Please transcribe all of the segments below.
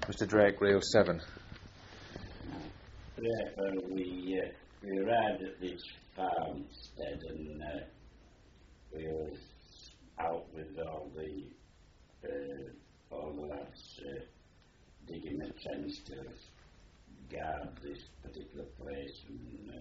Mr. Drake, Reel 7. We arrived at this farmstead and we was out with all the lads digging a trench to guard this particular place, and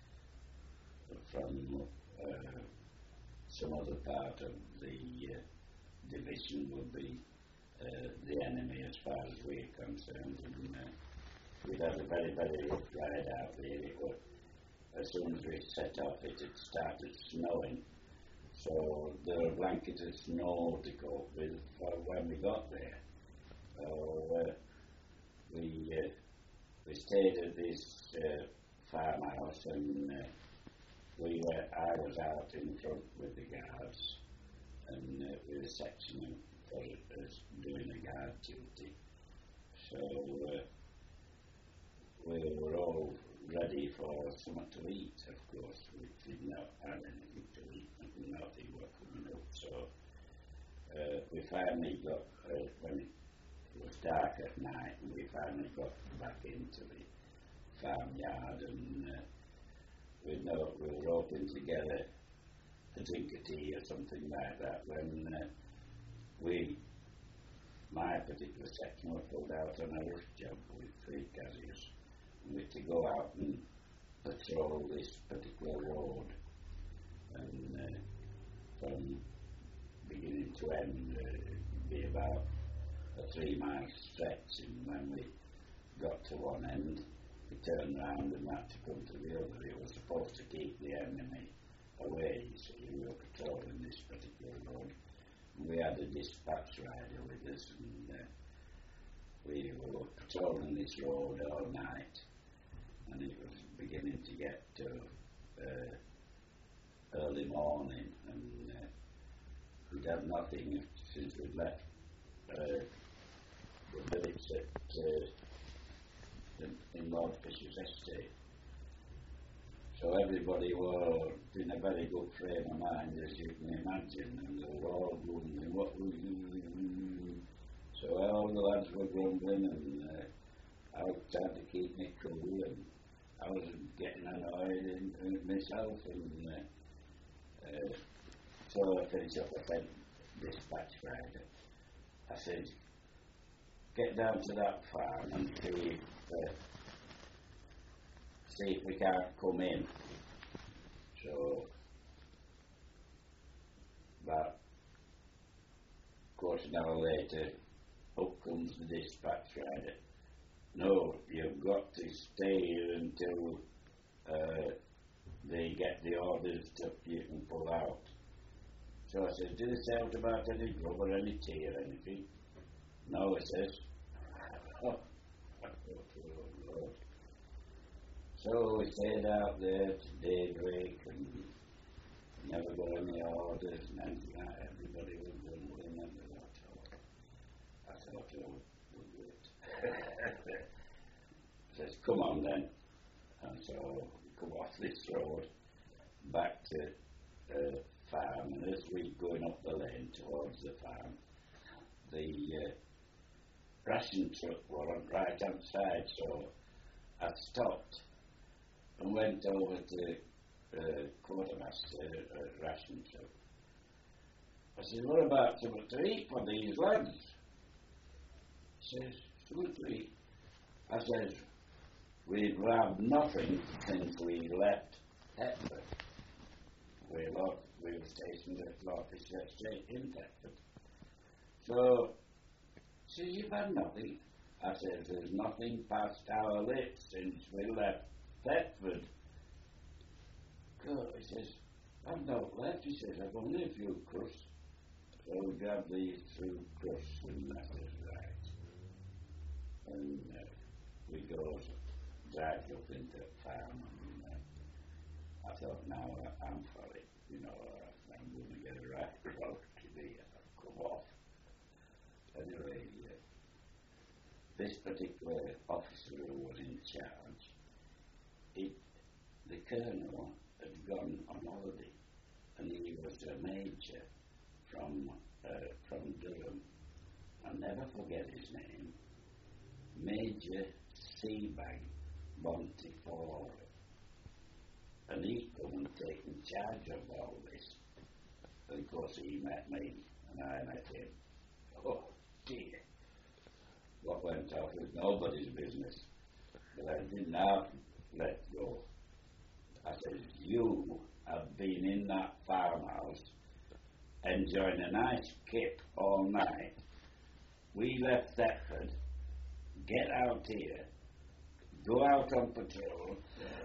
from some other part of the division would be the enemy as far as we're concerned. And we'd had a very, very rough ride out there. As soon as we set off, it had started snowing. So there were a blanket of snow to cope with for when we got there. So we stayed at this farmhouse, and I was out in front with the guards, and we were sectioning for us doing a guard duty. So we were all ready for something to eat, of course. We did not have anything to eat, and nothing was coming up. So we finally got, when it was dark at night, and we finally got back into the farmyard, and we were hoping to get a drink of tea or something like that when my particular section was pulled out on a rush job with 3 carriers. We had to go out and patrol this particular road, and from beginning to end it'd be about a 3-mile stretch, and when we got to one end we turned round and had to come to the other. It was supposed to keep the enemy away, so we were patrolling this particular road. We had a dispatch rider with us, and we were patrolling this road all night, and it was beginning to get to early morning, and we'd had nothing since we'd left the village in Lord Fisher's estate. So everybody was in a very good frame of mind, as you can imagine, and they were all grumbling, what will you do? So all the lads were grumbling, and I was trying to keep me cool, and I was getting annoyed in myself, and so I finished up. I said, dispatch rider, I said, get down to that farm and see if we can't come in. So about a quarter of an hour later, up comes the dispatch rider. No, you've got to stay here until they get the orders that you can pull out. So I said, did it sound about any grub or any tea or anything? No, it says. Oh, Lord. So we stayed out there to daybreak and never got any orders, and everybody was grumbling, and I thought, oh, we'll do it. Says, come on then. And so we come off this road back to the farm, and as we going up the lane towards the farm, the ration truck was on the right hand side, so I stopped and went over to the quartermaster ration truck. I said, what about something to eat for these lads? He says, something to eat? I said, we've had nothing since we left Thetford. We were stationed at Lord Fisher's estate in Thetford. So, he says, you've had nothing? I said, there's nothing past our lips since we left Thetford. God, he says, I've not left. He says, I've only a few crusts. So we grabbed these 2 crusts, and that was right. And we go dragged up into the farm, and I thought, now I'm for it. You know, I'm going to get a right road to the come off. Anyway, this particular officer who was in charge, the colonel had gone on holiday, and he was a major from Durham. I'll never forget his name. Major Seabag Montefiore, and he come and taken charge of all this. And of course he met me, and I met him. Oh dear, what went off was nobody's business, but I didn't have let go. I said, you have been in that farmhouse enjoying a nice kip all night. We left Thetford, get out here, go out on patrol.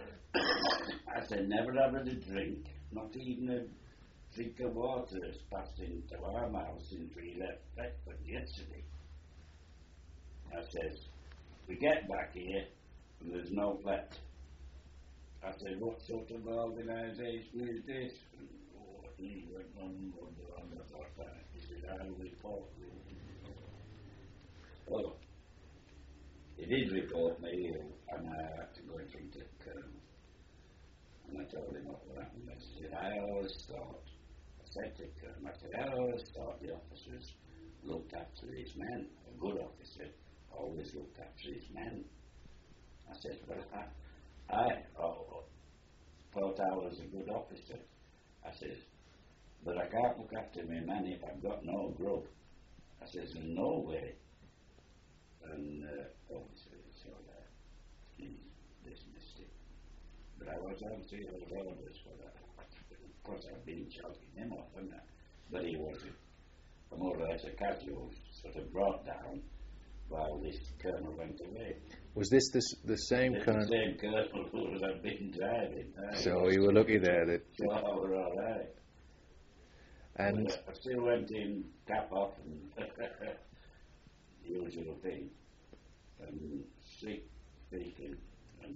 I said, never had a drink, not even a drink of water has passed into our mouth since we left Thetford yesterday. I says, we get back here and there's no left. I said, what sort of organisation is this? And, oh, he went on the thought. He said, I'll report you. Well, he did report me, and I had to go and speak to the Colonel. And I told him what happened. I said, I said to the Colonel, I always thought the officers looked after his men. A good officer always looked after his men. I said, well, I thought I was a good officer. I says, but I can't look after my men if I've got no grub. I says, there's no way. And obviously, so he dismissed it. But I was on 3 orders for that. Of course, I've been choking him off, haven't I? But he was more or less a casual, sort of brought down while this colonel went away. Was this the same colonel? The same colonel who had been driving. So you were lucky there that. So we're all right. And I still went in, cap off, and the usual thing. And speaking. And,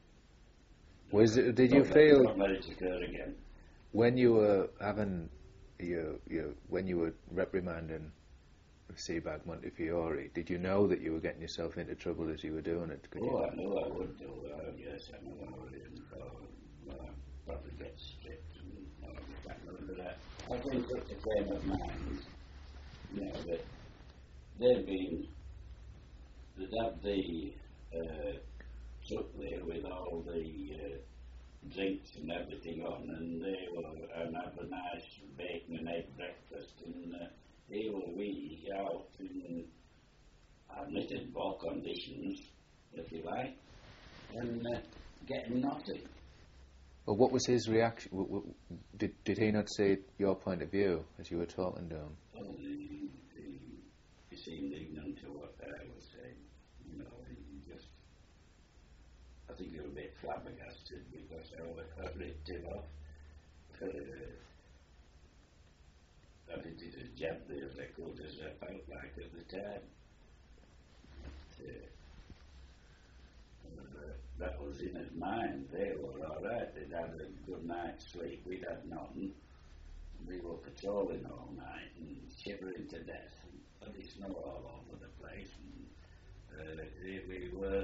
did you feel not let it occur again? When you were having when you were reprimanding Seabag Montefiore, did you know that you were getting yourself into trouble as you were doing it? I knew I would do it. Yes, I knew I would. I'd probably get stripped and all that. But I think such a frame of mind, that they'd have the truck there with all the drinks and everything on, and they were and have a nice bacon and egg breakfast, and they were really out in admitted poor conditions, if you like, and getting nothing. Well, what was his reaction? Did he not see your point of view as you were talking to him? Oh, he seemed ignorant to what I was saying. He just, I think he was a bit flabbergasted because I ripped him off. I did it as gently as I could, as I felt like at the time. That was in his mind. They were all right. They'd had a good night's sleep. We'd had nothing. We were patrolling all night and shivering to death. And bloody snow all over the place. And we were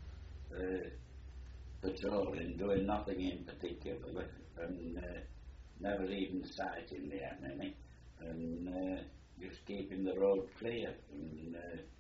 patrolling, doing nothing in particular, and never even sighting the enemy, and just keeping the road clear, and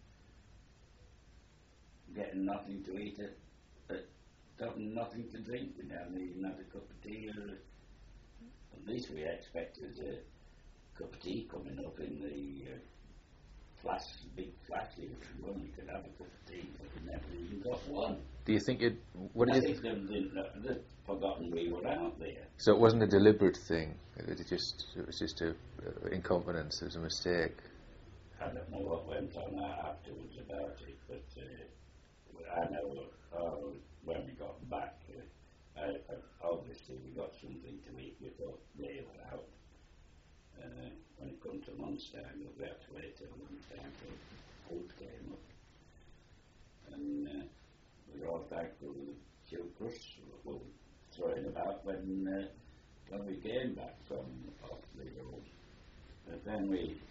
getting nothing to eat, nothing to drink. We never even had a cup of tea, or at least we expected a cup of tea coming up in the big flashes. You could have a cup of tea, but we never even got one. Do you think it? I think they'd forgotten we were out there. So it wasn't a deliberate thing. It was just a incompetence. It was a mistake. I don't know what went on afterwards about it, but I know when we got back, obviously we got something to eat before they were out. When it come to lunchtime, we had to wait till lunchtime till food came up. And we were all thankful for the few crusts we were throwing about when we came back from off the road. But then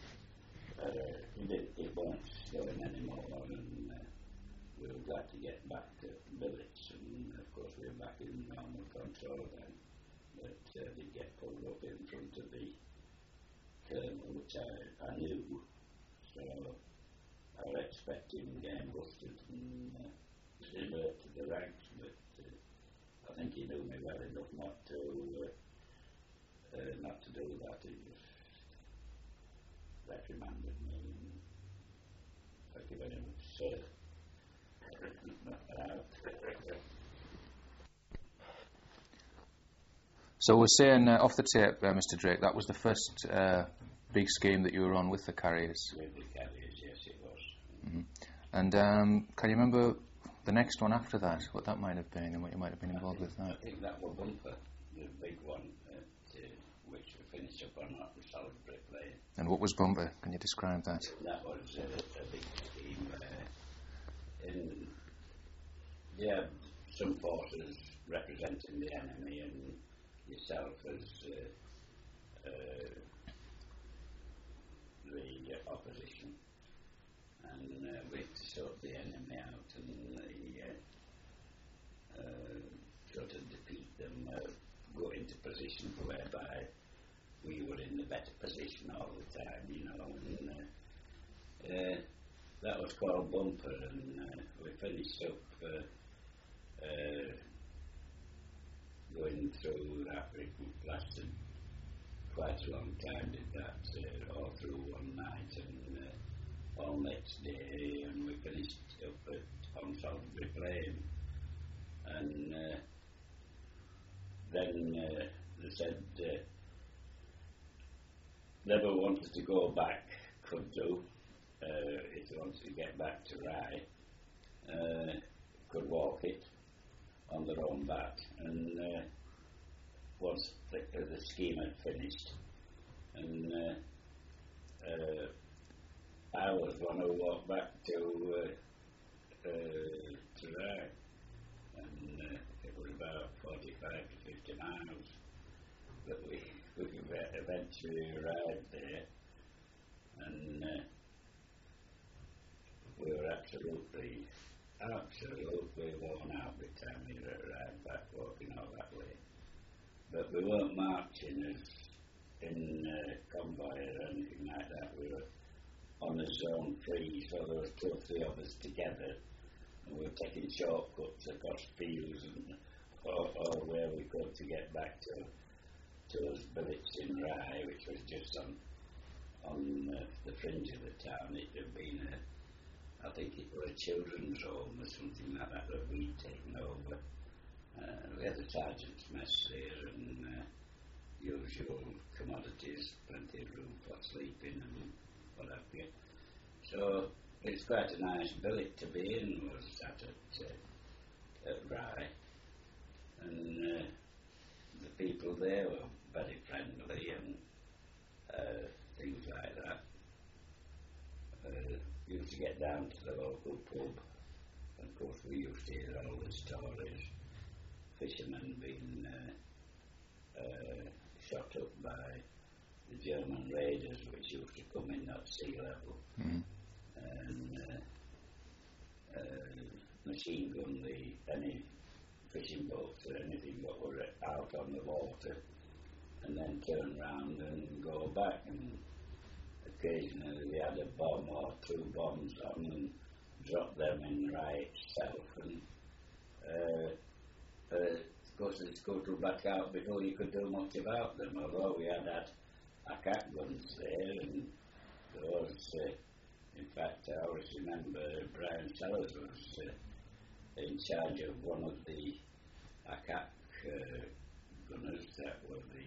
it weren't snowing anymore, and we were glad to get back to billets, and of course we were back in normal control then. But they get pulled up in front of the colonel, which I knew, so I expected expecting getting busted and delivered to the ranks, but I think he knew me well enough not to do that. He just reprimanded me. And thank you very much, sir. So we're saying off the tape, Mr. Drake, that was the first big scheme that you were on with the Carriers. With the Carriers, yes, it was. Mm-hmm. And can you remember the next one after that, what that might have been and what you might have been involved with that? I think that was Bumper, the big one, which we finished up on that solid brick lane. And what was Bumper? Can you describe that? That was a big scheme. You had some forces representing the enemy and yourself as the opposition, and we had to sort the enemy out and sort of defeat them, go into positions whereby we were in the better position all the time, you know, and that was called Bumper, and we finished up going through that. It lasted quite a long time, did that, all through one night and all next day, and we finished up on Salisbury Plain, and then they said never wanted to go back, could do, if they wanted to get back to Rye, could walk it on their own back, and once the scheme had finished, and I was one who walked back to Rye, and it was about 45 to 50 miles, but we eventually arrived there, and we were absolutely worn out by the time we arrived back, walking all that way. But we weren't marching as in convoy or anything like that. We were on the zone 3, so there was 2 or 3 of us together, and we were taking shortcuts across fields and or where we could to get back to those billets in Rye, which was just on the fringe of the town. It had been I think it was a children's home or something like that we'd taken over. We had a sergeant's mess there and usual commodities, plenty of room for sleeping and what have you. So it's quite a nice billet to be in, was that at Rye. And the people there were very friendly and things like that. Used to get down to the local pub, and of course we used to hear all the stories, fishermen being shot up by the German raiders which used to come in at sea level, and machine gun any fishing boats or anything that were out on the water, and then turn round and go back, and occasionally they had a bomb or 2 bombs on and dropped them in Rye itself, and of course they scuttled back out before you could do much about them, although we had attack guns there, and there was, in fact I always remember Brian Sellers was in charge of one of the attack gunners that were the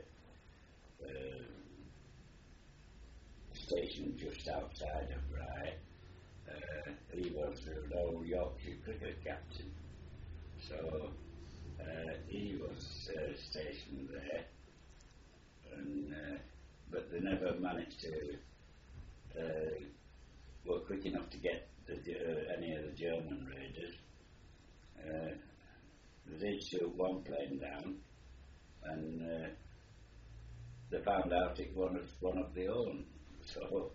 station just outside of Rye. He was the old Yorkshire cricket captain, so he was stationed there, and but they never managed to were quick enough to get any of the German raiders. They did shoot one plane down, and they found out it was one of their own. So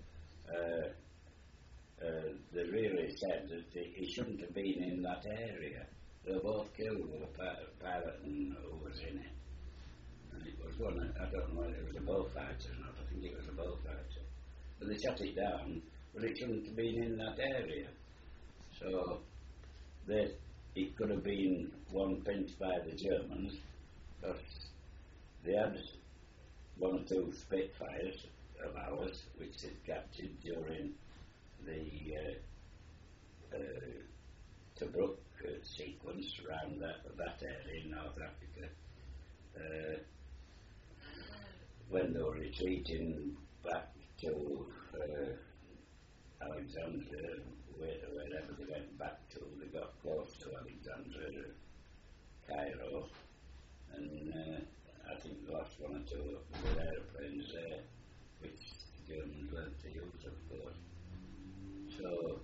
they really said that he shouldn't have been in that area. They were both killed with a pilot and who was in it. And it was one, I don't know whether it was a bullfighter or not, I think it was a bullfighter. But they shot it down, Well, it shouldn't have been in that area. So it could have been one pinched by the Germans, because they had one or two Spitfires of ours, which they captured during the Tobruk sequence around that area in North Africa. When they were retreating back to Alexandria, wherever they went back to, they got close to Alexandria, Cairo, and I think they lost one or two of their aeroplanes there, which the Germans learned to use, of course. So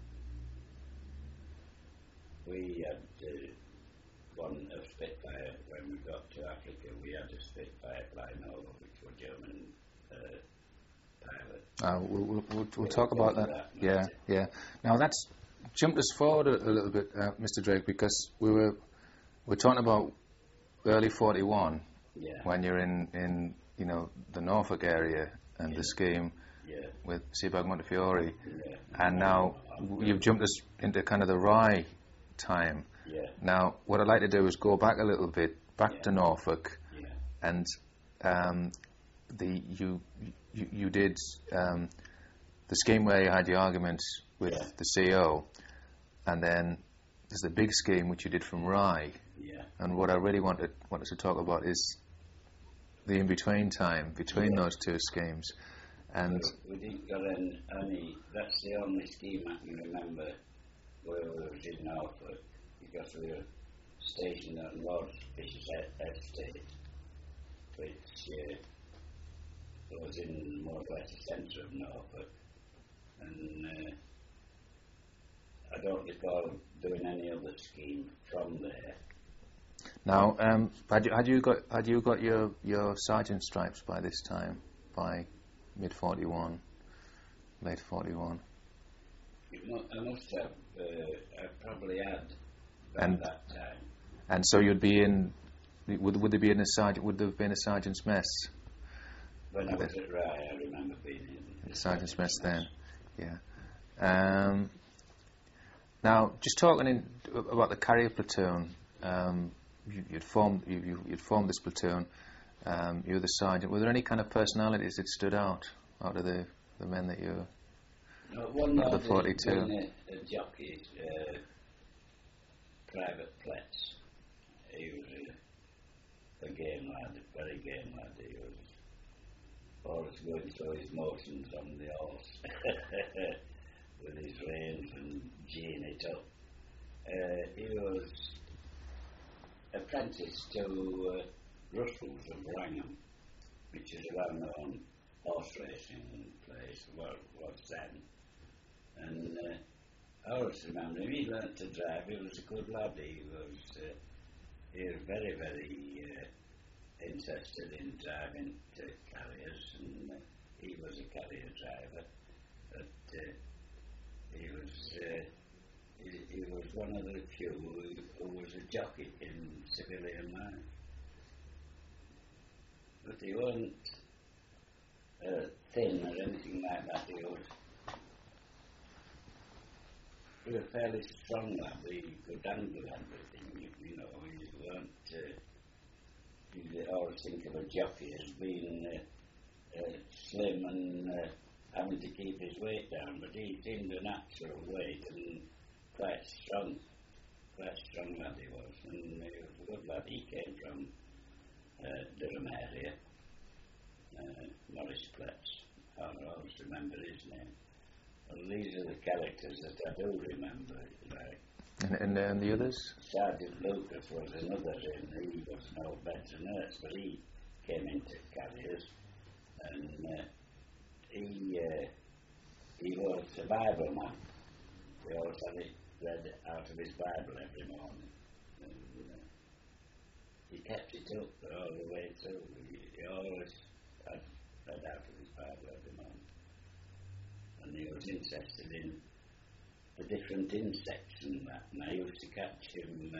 we had one of Spitfire. When we got to Africa, we had a Spitfire flying over, which were German pilots. We'll talk about that. Yeah. Now that's jumped us forward a little bit, Mr. Drake, because we're talking about early '41 when you're in the Norfolk area and the scheme with Sebag Montefiore, and now you've jumped us into kind of the Rye time. Now, what I'd like to do is go back a little bit, back to Norfolk, and you did the scheme where you had the argument with the CO, and then there's the big scheme which you did from Rye. And what I really wanted to talk about is the in-between time between those two schemes. And we didn't got any. That's the only scheme I can remember where we was in Norfolk, because we were stationed on Lord's Fisher's Estate, which was in more or less the centre of Norfolk, and I don't recall doing any other scheme from there. Now, had you got your sergeant stripes by this time, by mid '41, late '41? I must have. I probably had by that time. And so you'd be in. Would there be in a sergeant? Would there have been a sergeant's mess? When I was at Rye, I remember being in the sergeant's mess then. Yeah. Now, just talking about the carrier platoon. You'd formed this platoon. You were the sergeant. Were there any kind of personalities that stood out of the men that you? One of the 42. A jockey, Private Pletz. He was a game lad, very game lad. He was always going through his motions on the horse with his reins and geeing it up. He was apprenticed to Russell's of Wrangham, which is a well-known horse racing place, was then. And I always remember him. He learnt to drive. He was a good lad. He was very, very interested in driving carriers, and he was a carrier driver. But he was one of the few who was a jockey in civilian life. But he wasn't thin or anything like that. He was a fairly strong lad. He could handle everything, you know. He weren't. You always think of a jockey as being slim and having to keep his weight down, but he seemed a natural weight and quite strong lad he was, and he was a good lad. He came from Durham area, Morris Pletz. I always remember his name. Well, these are the characters that I do remember, right? And the others? Sergeant Lucas was another, and he was an old veteran nurse, but he came into carriers, and he was a Bible man. He always had it read out of his Bible every morning. And, he kept it up all the way through. He always had read out of his Bible every morning. And he was interested in the different insects and that. And I used to catch him,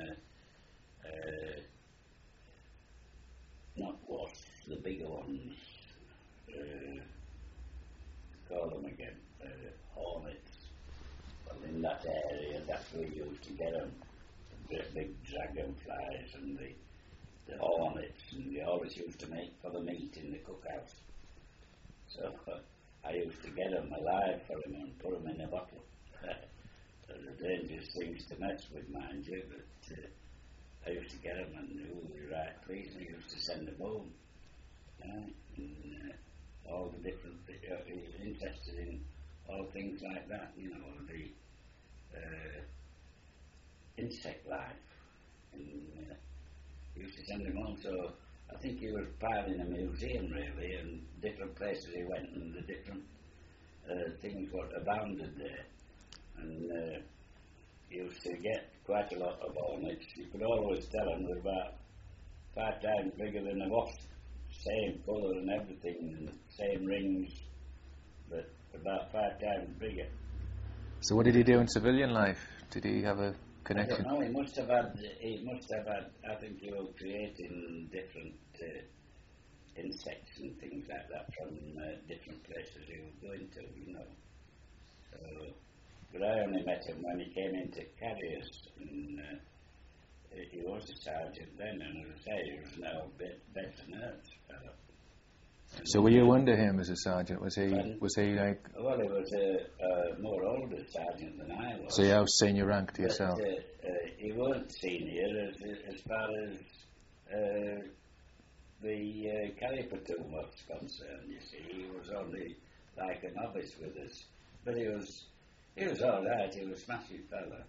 not wasps, the bigger ones. Call them again. hornets. Well, in that area, that's where you used to get them. The big dragonflies and the hornets, and they always used to make for the meat in the cookhouse. So I used to get them alive for him and put them in a bottle. They're the dangerous things to mess with, mind you, but I used to get them and they were right pleased, and I used to send them home. And all the different, interested in all things like that, you know, the insect life. And used to send him home, so I think he was part in a museum really, and different places he went and the different things what abounded there. And he used to get quite a lot of hornets. You could always tell them they're about 5 times bigger than a wasp. Same colour and everything, and same rings, but about 5 times bigger. So what did he do in civilian life? Did he have a connection? I don't know, he must have had, I think he was creating different insects and things like that from different places he was going to, you know. So, but I only met him when he came into Carriers, and he was a sergeant then, and as I say, he was now better nurse fellow. So were you under him as a sergeant? Was he like... Well, he was a more older sergeant than I was. So how senior rank to yourself? He weren't senior as far as the Carrier platoon was concerned, you see. He was only like a novice with us. But he was all right. He was a smashing fella.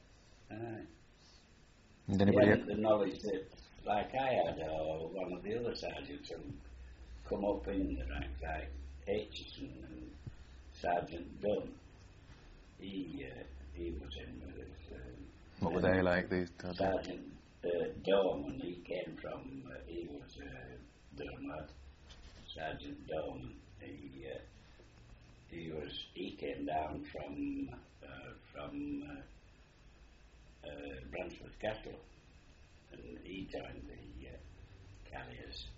And he hadn't the knowledge that, like I had, or one of the other sergeants who come up in the ranks, like Aitchison and Sergeant Dunn. He was in with us. What were they like? Sergeant Dorman, he came from, he was Durham lad. Sergeant Dorman, he came down from Bransford Castle, and he joined the Carriers.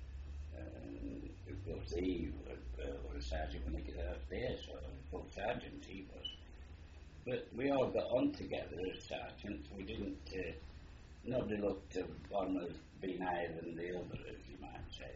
Of course, he was a sergeant when he got out there, so full sergeant he was. But we all got on together as sergeants. We didn't, nobody looked upon as being higher than the other, as you might say.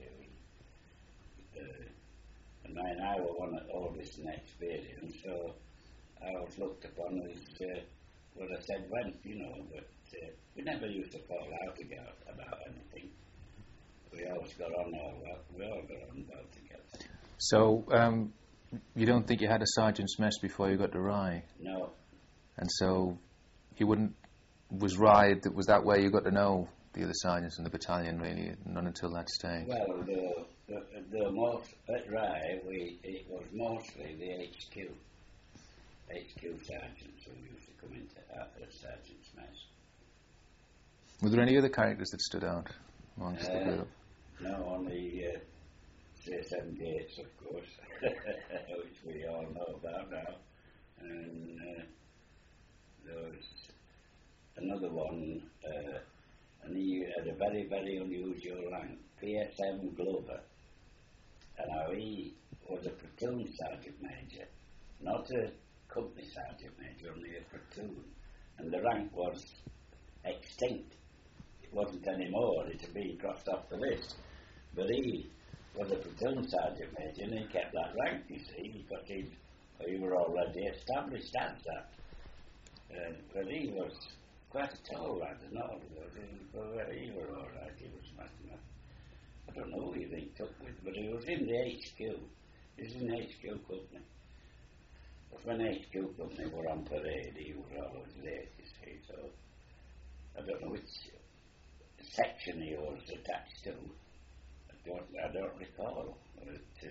And I was one of the oldest and experienced, so I was looked upon as what I said went, you know, but we never used to fall out about anything. We always got on we all got on well together. So, you don't think you had a sergeant's mess before you got to Rye? No. And so, was Rye, was that where you got to know the other sergeants in the battalion, really? Not until that stage? Well, the most, at Rye, it was mostly the HQ sergeants who used to come into the sergeant's mess. Were there any other characters that stood out amongst the group? No, only CSM Gates, of course, which we all know about now. And there was another one, and he had a very, very unusual rank, PSM Glover. And now he was a platoon sergeant major, not a company sergeant major, only a platoon. And the rank was extinct. It wasn't anymore, it had been crossed off the list. But he was a platoon sergeant major, and he kept that rank, you see, because he were already established as that. But he was quite a tall lad and all, he were all right, he was smashing up. I don't know who he linked up with, but he was in the HQ. He was in the HQ company. But when HQ company were on parade, he was always there, you see, so I don't know which section he was attached to. I don't recall. But,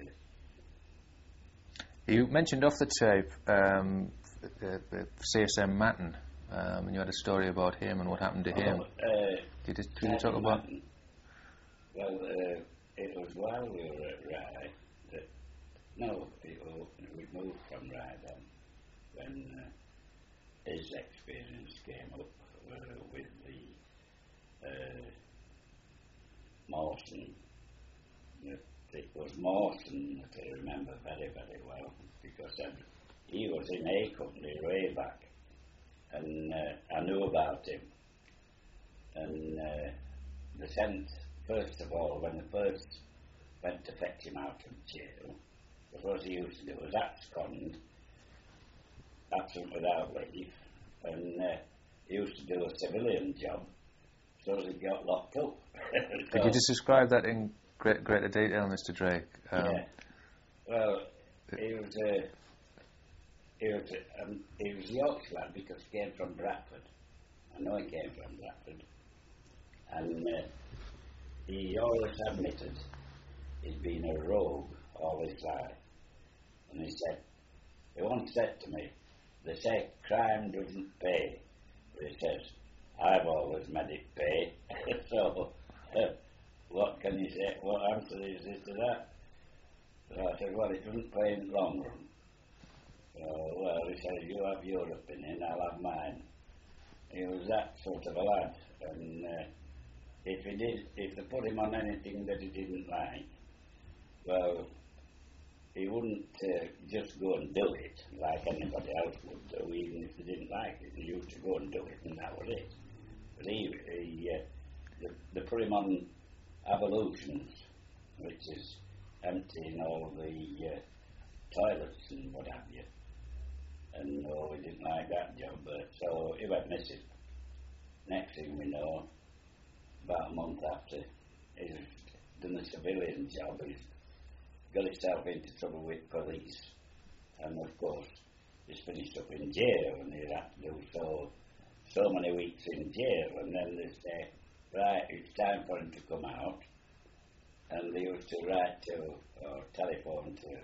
you mentioned off the tape CSM Matten, and you had a story about him and what happened to him. Did you talk about? Well, it was while we were at Rye that we moved from Rye then when his experience came up with the Mawson. It was Mawson that I remember very, very well, because he was in A Company way back, and I knew about him. And they sent, first of all, when they first went to fetch him out of jail, what he used to do was abscond, absent without leave, and he used to do a civilian job, so he got locked up. Could you just describe that in greater detail, Mr. Drake? Yeah. Well, he was a Yorkshire lad because he came from Bradford. I know he came from Bradford. And he always admitted he'd been a rogue all his life. And he once said to me, they say crime doesn't pay. But he says, I've always made it pay. So, what can you say? What answer is this to that? So I said, well, it doesn't pay in the long run. So, well, he said, you have your opinion, I'll have mine. He was that sort of a lad. And if they put him on anything that he didn't like, well, he wouldn't just go and do it like anybody else would do, even if they didn't like it. He used to go and do it, and that was it. But they put him on ablutions, which is emptying all the toilets and what have you. And no, he didn't like that job, so he went missing. Next thing we know, about a month after, he's done a civilian job. He's got himself into trouble with police, and of course, he's finished up in jail, and he'd have to do so many weeks in jail, and then they say, right, it's time for him to come out, and they used to write to or telephone to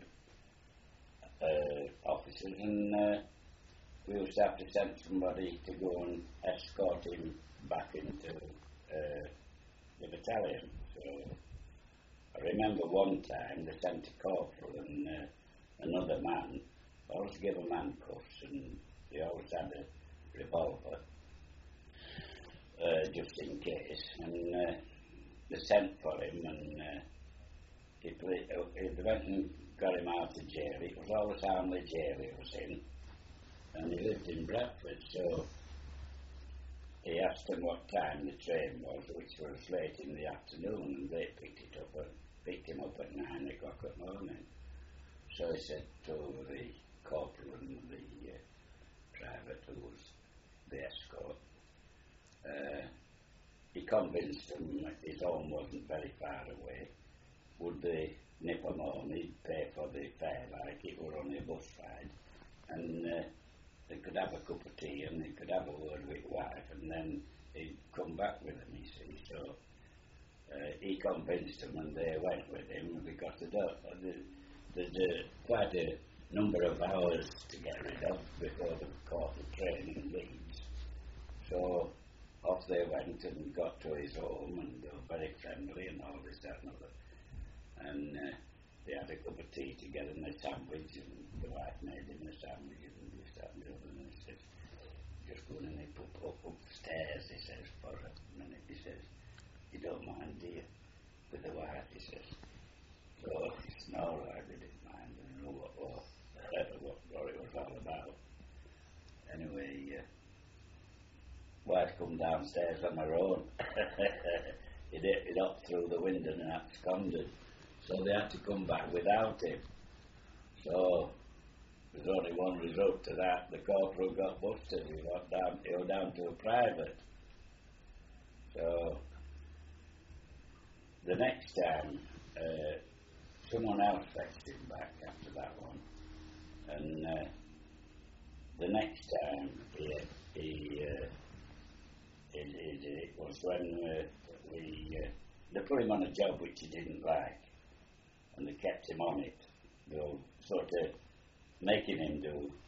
officers, and we used to have to send somebody to go and escort him back into the battalion. So I remember one time they sent a corporal and another man. I always gave a man cuffs, and they always had a revolver just in case. And they sent for him, and they went and got him out of jail. It was always Hamley jail he was in, and he lived in Bradford. So he asked them what time the train was, which was late in the afternoon, and they picked him up at 9 o'clock at morning. So he said to the corporal and the private who was the escort, he convinced them that his home wasn't very far away. Would they nip him home? He'd pay for the fare like it were only a bus ride, and they could have a cup of tea and they could have a word with wife, and then he'd come back with them, you see. So he convinced them, and they went with him because there's quite a number of hours to get rid of before they caught the train in Leeds. So off they went and got to his home, and they were very friendly and all this, that and other. And they had a cup of tea together and a sandwich, and the wife made him a sandwich and this, that and the other. And he says, just go and nip upstairs, he says, for a minute. He says, you don't mind, do you? With the wife, he says. So it's no, I didn't mind. I don't know what it was all about. Anyway, wife come downstairs on her own. He'd up through the window and absconded. So they had to come back without him. So there's only one result to that. The corporal got busted. He went down to a private. So the next time, someone else fetched him back after that one. And the next time it was when they put him on a job which he didn't like, and they kept him on it. They were sort of making him do